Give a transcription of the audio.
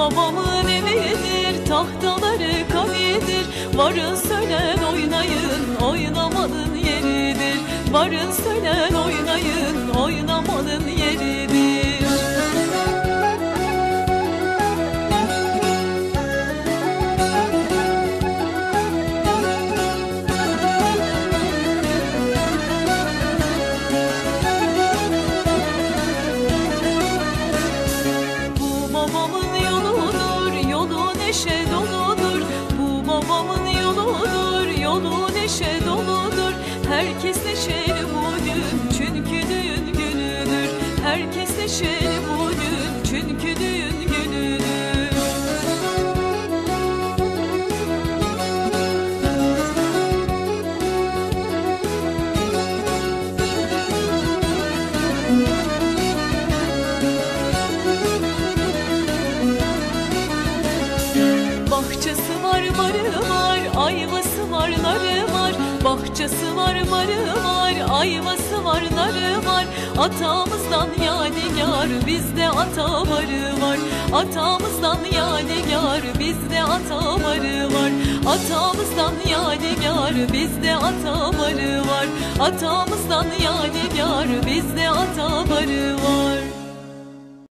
babamın evidir, tahtaları kanidir. Varın söylen oynayın, oynamanın yeridir. Varın söylen oynayın, oynamanın yeridir. Bu babamın yoludur, yolu neşe doludur. Bu babamın yoludur, yolu neşe doludur. Herkes neşeli bugün çünkü düğün günüdür. Herkes neşeli bugün çünkü düğün günüdür. Bahçesi var, barı var, ayvası var, narı var. Bahçesi var, barı var, ayvası var, narı var. Atamızdan yadigar, bizde ata barı var. Atamızdan yadigar, bizde ata barı var. Atamızdan yadigar, bizde ata barı var. Atamızdan yadigar, bizde ata barı var.